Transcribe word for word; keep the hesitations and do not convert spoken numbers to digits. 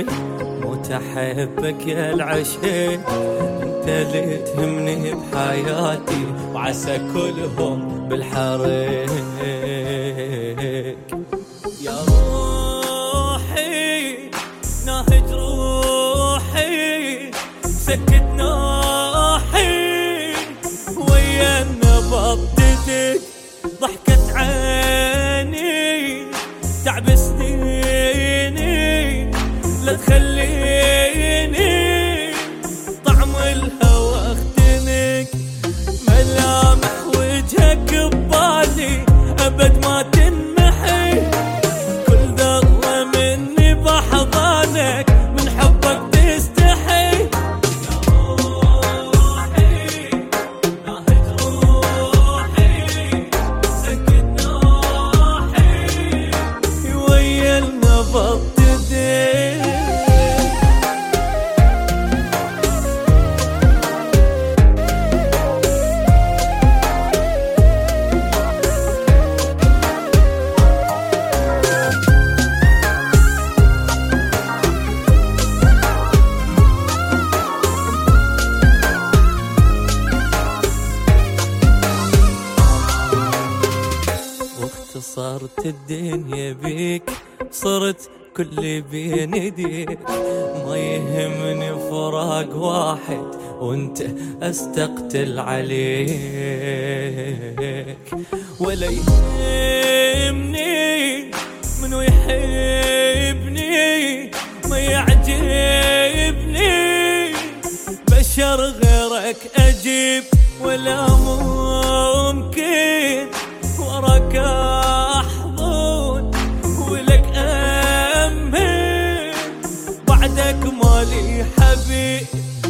عيني موت احبك يا العشيق، انت اللي تهمني بحياتي وعسى كلهم بالحريق. يا روحي ناهج روحي سكت ناحي ويا نبضتك ضحكت عيني تعب سنيني لا تخليني طعم الهوى اختنك، ملامح وجهك ببالي ابد ما تنمحي، كل ذرة مني بحضانك من حبك تستحي. يا روحي ناهج روحي سكت ناحي ويا النبض تدين. صارت الدنيا بيك صرت كل بين يديك، ما يهمني فراق واحد وانت استقتل عليك، ولا يهمني منو يحبني ما يعجبني، بشر غيرك اجيب ولا ممكن وراك احضن ولك امن، بعدك مالي حبيب